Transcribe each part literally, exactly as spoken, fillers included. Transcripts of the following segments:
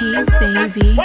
Key, baby.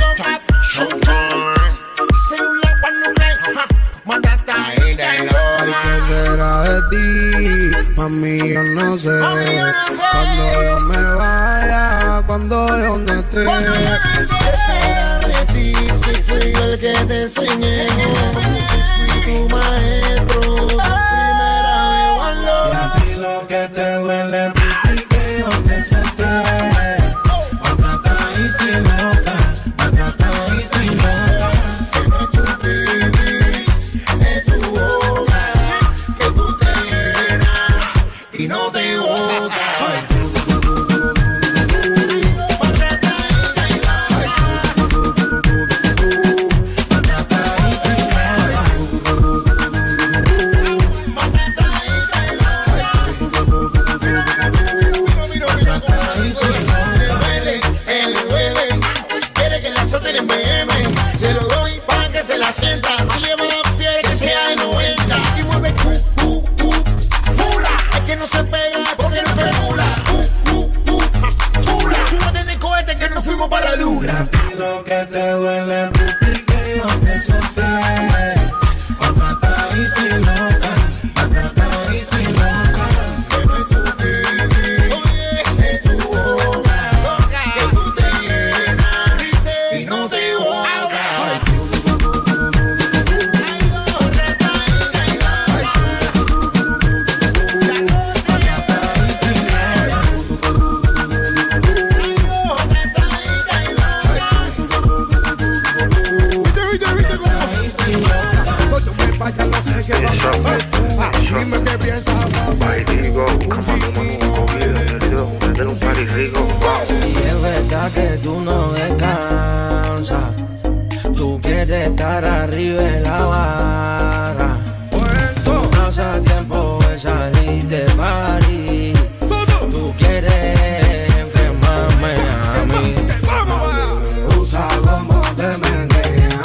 Celular cuando cae, mátate ahí de loca. Ay, ¿qué será de ti? Mami, yo no sé. Cuando yo me vaya, cuando yo no esté. ¿Qué será de ti? Si fui yo el que te enseñé, si fui tu maestro, tu primera vez, one love. Y a ti lo que te duele, pretty, que yo te senté. Maltratadita y loca, maltratadita y loca. Que tú vives en tu boca, que tú te llenas y no te botas. Lo que te duele, pretty, que yo te solté. Maltratadita y loca, maltratadita y loca. Que no es tu baby, es tu boca, que tú te llenas y no te botas. Dime qué piensas hacer. Digo, un party rico. Y es verdad que tú no descansas. Tú quieres estar arriba en la barra. Tu pasatiempo es salir de party. Tú quieres enfermarme a mí. Me gusta como te menea,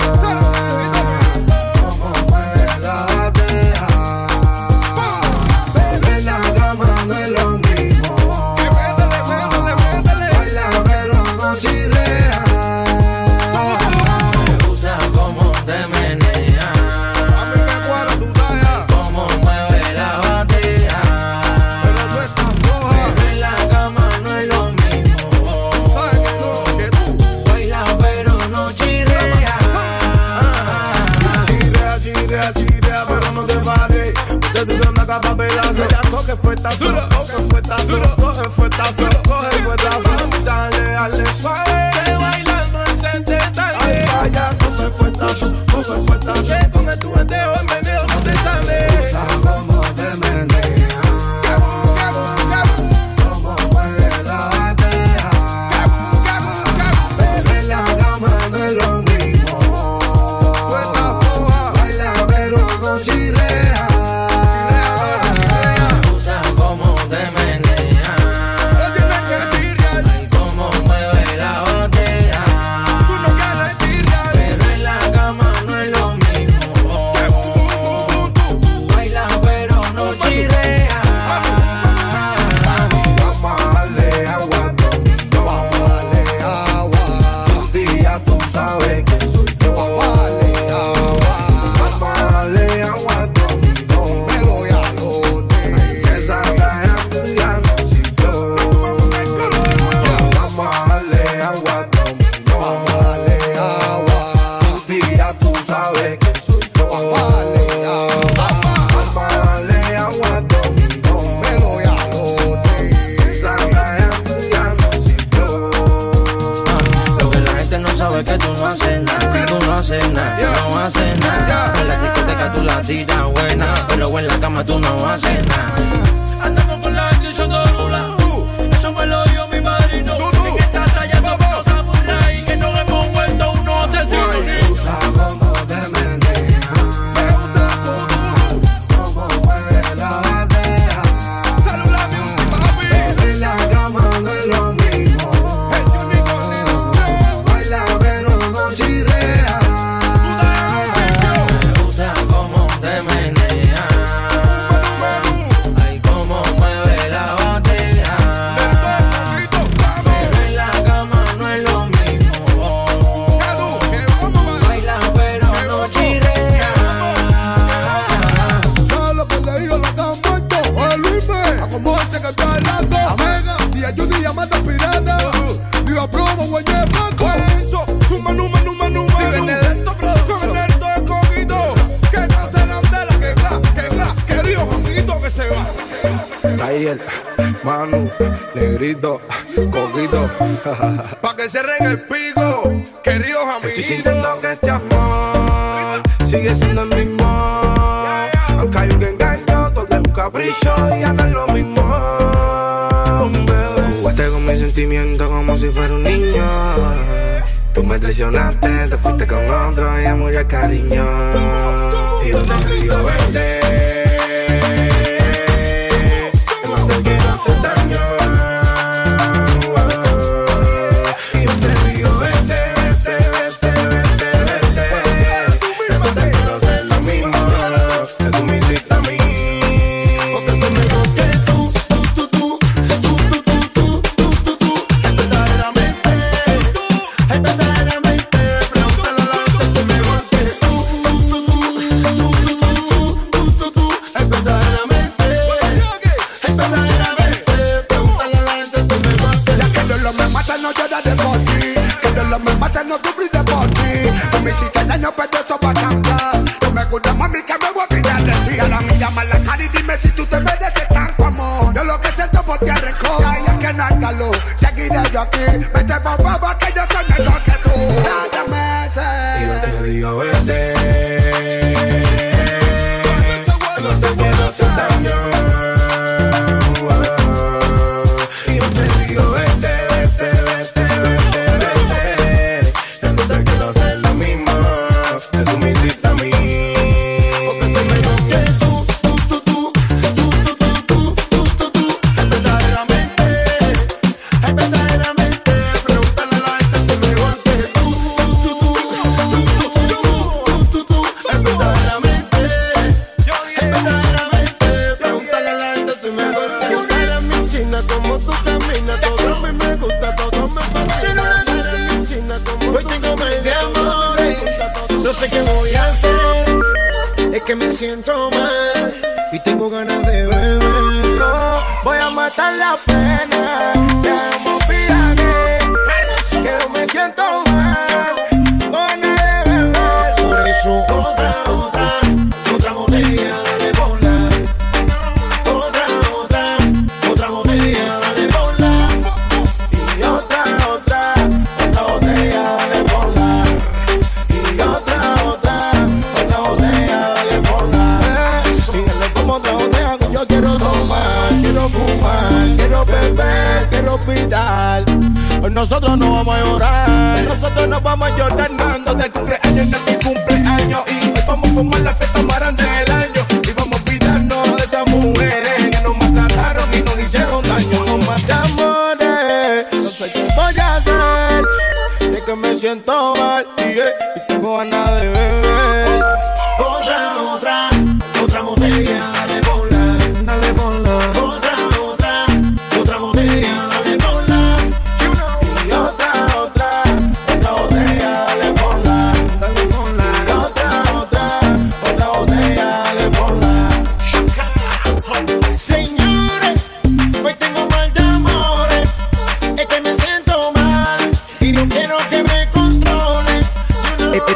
como mueve la teja. Pero en la cama no es lo mismo. Baila pero no chirrea. Me gusta como te menea, como mueve la batea. Pero en la cama no es lo mismo. Baila pero no chirrea. Chirrea, chirrea, chirrea, pero no te pares. Te tuve una capa pedazo. Ya coge fuetazo, coge fuetazo, coge fuetazo, coge fuetazo. Dale, dale suave. Que bailando es el detalle. Ay, vaya, coge fuetazo, coge fuetazo. Que con el tu meneo, el meneo no te sale. Me gusta como te menea, como mueve la teja. Pero en la cama no es lo mismo. Baila pero no chirrea. Me gusta como te menea, ay, como mueve la batea. Pero en la cama no es lo mismo. Baila pero no chirrea. Vamos a darle agua, domingo. Vamos a darle agua. Un día tú sabes que soy yo. Vamos a darle agua. Vamos a darle agua, domingo. Me lo voy a lote. Esa caja tuya no sirvió. Vamos a darle agua, domingo. Vamos a darle agua. Un día tú sabes que soy yo. Vamos a darle agua. Vamos a darle agua, domingo. Me lo voy a lote. Esa caja tuya no sirvió. Lo que la gente no sabe es que tú no haces nada, tú no haces nada, tú no haces nada. En la discoteca tú la tiras buena, pero en la cama tú no haces nada. Andamos con la gente y yo dorula, eso me lo dio mi padrino. En esta talla somos unos samuráis que nos hemos vuelto unos asesinos. Me gusta como te menea, como mueve la batea. Pero en la cama no es lo mismo. Baila pero no chirrea. Me gusta como te menea, relato. Amega, día yo día mata pirata. Diga promo, güey, de poco. Eso, suma, numa, numa, numa. Benedetto, producción. Benedetto de coquito. Que clase de andela, que cla, que cla. Querido amiguito que se va. Taller, Manu, Negrito, Coquito. Pa' que se regue el pico. Queridos amiguitos. Estoy sintiendo que este amor sigue siendo el mismo. Aunque hay un engaño, todo es un capricho y ya no es lo mismo. Jugaste con mis sentimientos como si fuera un niño. Tú me traicionaste, te fuiste con otro y ya murió el cariño. Y yo te digo vente, que no te quiero hacer daño. Y yo te digo vente, vente, vente, vente, vente. Que no te quiero hacer lo mismo que tú me hiciste a mí. Porque tú me que tú, tú, tú, tú, tú, tú, tú, tú, tú, tú, es verdaderamente, es verdaderamente. Pregúntale a la gente si me golpeé. Tú, tú, tú, tú, tú, tú, tú, tú, tú, es verdaderamente, es verdaderamente. Pregúntale a la gente si me golpeé. Ya que Dios me mata, no lloraré por ti. Que Dios me mata, no sufriré por ti. Tú me hiciste daño, pero eso va a cambiar. No me gusta, mami, que me voy a olvidar de ti. Ahora mira la cara y dime si tú te mereces tanto amor. Yo lo que siento por ti es rencor. Ay, es que no hay calor. Seguiré yo aquí. Vete por favor, que yo soy mejor que tú. Nada me Y yo sé. te digo vete, que no te quiero hacer daño. Y yo te digo vete, vete, vete, vete, vete. Que no te quiero hacer lo mismo que tú me hiciste a mí. Porque tú me que tú, tú, tú, tú, tú, tú, tú, tú, tú, tú, tú, Es verdaderamente, es verdaderamente. Pregúntale a la gente si me golpeé. Tú, tú, tú, tú, tú, tú, tú, tú, tú, es verdaderamente, es verdaderamente. Pregúntale a la gente si me golpeé. Tú eres mi china, como tú caminas. Todo a mí me gusta, todo me fascina. Eres mi china, como Hoy tú tengo mal de caminas. amores, no sé qué voy a hacer. Es que me siento mal y tengo ganas de beber. Voy a matar la pena. Seamos piranes. Que no me siento mal. Ganas de beber. Por eso otra, otra, otra botella, dale bola. Otra, otra, otra botella, dale bola. Y otra, otra, otra botella, dale bola. Y otra, otra, otra botella, dale bola. Síguele como otra botella, que yo quiero tomar, quiero fumar, quiero beber, quiero pitar. Hoy nosotros no vamos a llorar, nosotros no vamos a llorar dando de cumpleaños en mi cumpleaños. Y hoy vamos a fumar la fiesta más grande del año. Y vamos a pitarnos de esas mujeres que nos maltrataron y nos hicieron daño. Nos matamos, no sé qué voy a hacer. Es que me siento mal y, eh, y tengo ganas de beber. Otra, otra, otra botella, dale bola. Dale bola. Otra, otra, otra botella, dale bola. Y otra, otra, otra botella, dale bola. Dale bola. Y otra, otra, otra botella, dale bola. Señores, hoy tengo mal de amores. Es que me siento mal y no quiero que me controle.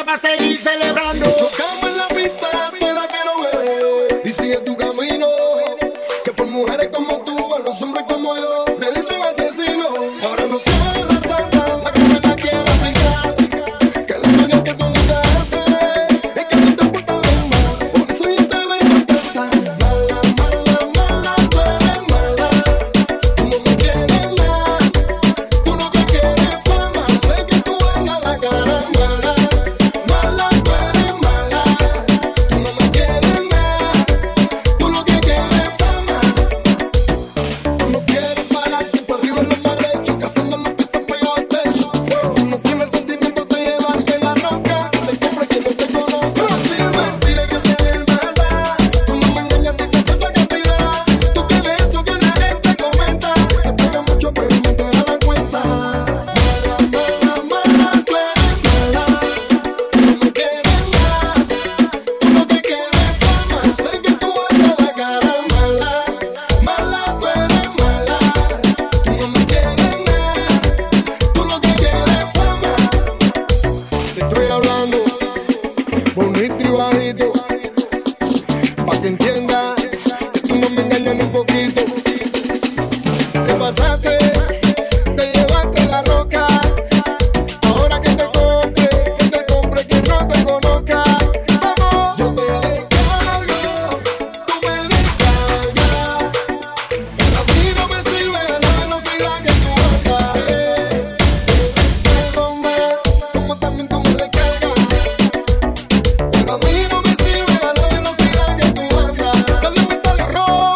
para seguir celebrando. Tocamos en la pista, tú la quiero beber. Y sigue tu camino, que por mujeres como tú, a los hombres como yo, me dicen asesino. Ahora no quiero la santa, la que me la quiero aplicar. Que la sueña que tú nunca haces, es que tú te portas bien mal. Por eso yo te vengo a cantar. Mala, mala, mala, tú eres mala. Tú no me quieres nada, tú lo que quieres es fama. Sé que tú vengas a la cara mala. Mala, tú eres mala. Tú no me quieres nada, tú lo que quieres es fama. Tú no quieres parar, siempre arriba en los mal hechos, cazando los pisos pegados al techo. Tú no tienes sentimientos de llevarte la roca, te compre que no te conozco. Si es mentira que tienes verdad, tú no me engañas ni te falta cantidad. Tú tienes eso que la gente comenta, te pega mucho pero no te da la cuenta. Mala, mala, mala, tú eres mala. Tú no me quieres nada, tú lo que quieres es fama. Sé que tú andas la cara mala. Mala, tú eres mala. Tú no me quieres nada, tú lo que quieres es fama. Te estoy hablando bonito y bajito, pa' que entiendas que tú no me engañas ni un poquito. Te pasaste, te llevaste la roca. Ahora que te compre, que te compre quien no te conozca. Vamos, yo te descargo, tú me descargas. Pero a mí no me sirve a la velocidad que tú andas. Te descargo como también tú me descargas. Pero a mí no me sirve a la velocidad que tú andas. Dale metal rock,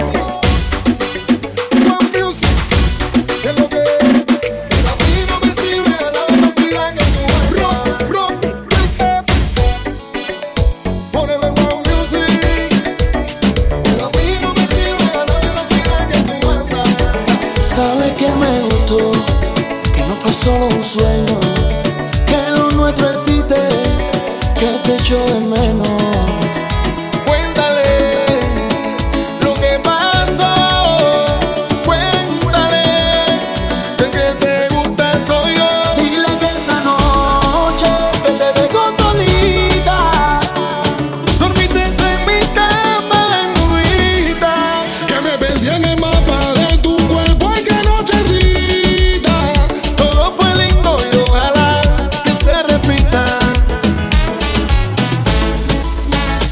One Music, que es lo que es. Pero a mí no me sirve a la velocidad que tú andas. Rock, rock, break F. Ponele One Music. Pero a mí no me sirve a la velocidad que tú andas. Sabes que me gustó, que no fue solo un sueño, que lo nuestro existe, que te echo de menos. Cuéntale lo que pasó. Cuéntale que el que te gusta soy yo. Dile que esa noche que te dejó solita, Dormiste en mi cama desnudita, que me perdí en el mapa de tu cuerpo aquella nochecita. Todo fue lindo y ojalá que se repita.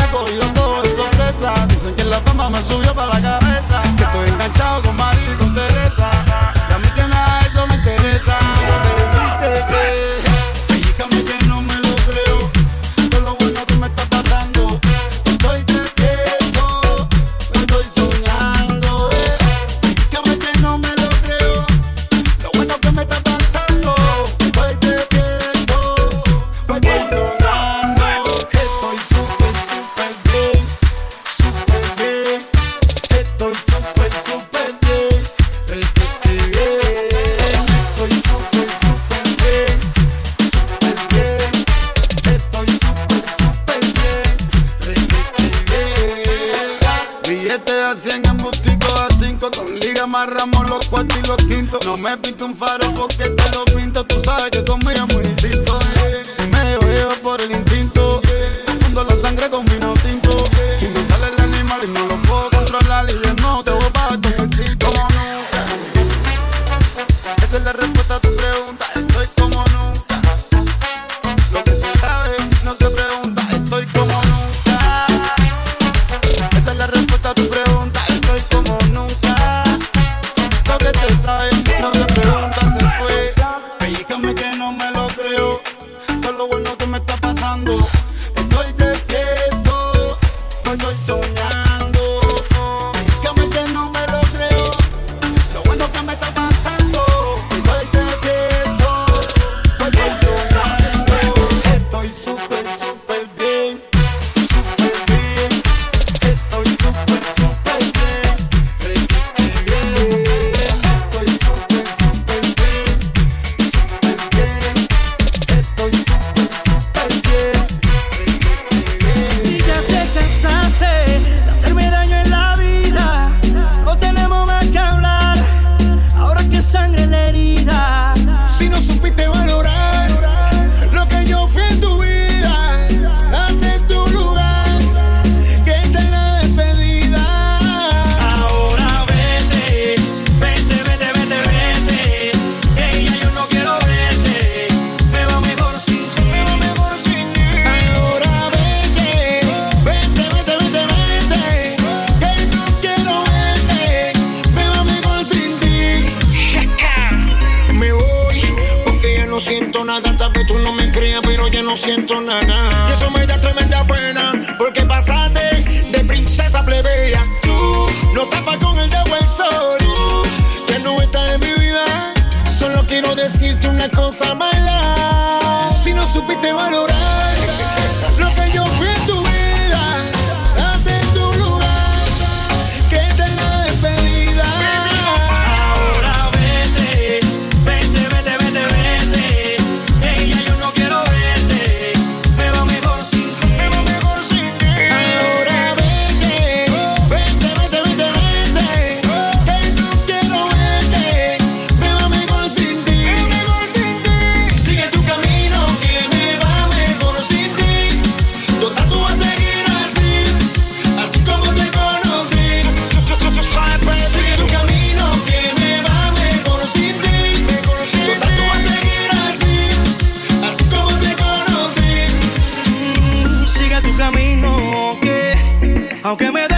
he cogido todo de sorpresa. Dicen que la fama me subió para la cabeza, que estoy enganchado con Mari y con Teresa. Y a mí que nada de eso me interesa. Te dijiste que, dígame que no me lo creo, todo lo bueno que me está pasando. Estoy despierto, estoy soñando. Dígame que no me lo creo, lo bueno que me está pasando. Estoy despierto, estoy soñando. Estoy súper, súper bien, súper bien. Estoy súper, súper bien, requete bien. Estoy súper, súper bien, súper bien. Estoy súper, súper bien, requete bien. Billete de a cien, embustico a cinco, con liga amarramos los cuartos y los quintos. No me pinto un faro porque te lo pinto, tú sabes que conmigo es muy distinto. Si me dejo llevar por el instinto, confundo la sangre con vino tinto, y me sale el animal y no lo puedo controlar. Y de nuevo te voy a pagar tu besito como nunca. Esa es la respuesta a tu pregunta, estoy como nunca. Lo que se sabe no se pregunta, estoy como nunca. Esa es la respuesta a tu pregunta, estoy como nunca. Lo que se sabe no se pregunta, se fue. Pellícame que no me lo creo, todo lo bueno que me está pasando. Estoy despierto, no estoy soñando. Pellícame que no me lo creo, lo bueno que me está pasando. Estoy despierto, no estoy soñando. Estoy súper, súper bien, súper bien. Estoy súper, súper bien, requete bien. Estoy súper, súper bien, súper bien. Estoy súper, súper bien, requete bien. Si ya te cansaste de hacerme daño en la vida, no tenemos más que hablar, ahora que sangre en la herida. Si no supiste valorar lo que yo fui en tu vida, date tu lugar, que esta es la despedida. Ahora vete, vete, vete, vete, vete, que ya yo no quiero verte, me va mejor sin ti. Ahora vete, vete, vete, vete, vete, que no quiero verte, me va mejor sin ti. Me voy, porque ya no siento nada. Tal vez tú no me creas, pero ya no siento nada. Y eso me da tremenda pena, porque pasaste de princesa a plebeya. Tú no tapas con el dedo el sol, que no estás en mi vida. Solo quiero decirte una cosa mala. Si no supiste valorar lo que yo fui en tu vida, date tu lugar, que esta es la despedida. Ahora vete, vete, vete, vete, vete, que ya yo no quiero verte, me va mejor sin ti. Ahora vete, vete, vete, vete, vete, que no quiero verte, me va mejor sin ti. Sigue tu camino, que me va mejor sin ti. Total, tú vas a seguir así, así como te conocí. Sigue tu camino, que me va mejor sin ti. Total, tú vas a seguir así, así como te conocí. Sigue tu camino, que aunque me